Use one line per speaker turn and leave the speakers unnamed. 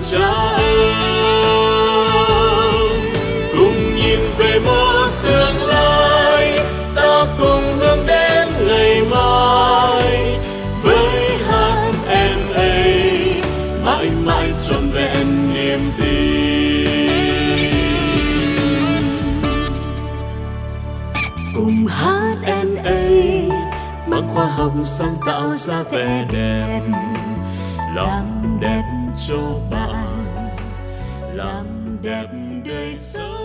Cha ơi. Cùng nhìn về một tương lai, ta cùng hướng đến ngày mai, với HNA mãi mãi trọn vẹn niềm tin. Cùng HNA mang khoa học sáng tạo ra vẻ đẹp, làm đẹp cho bạn, làm đẹp đời sống.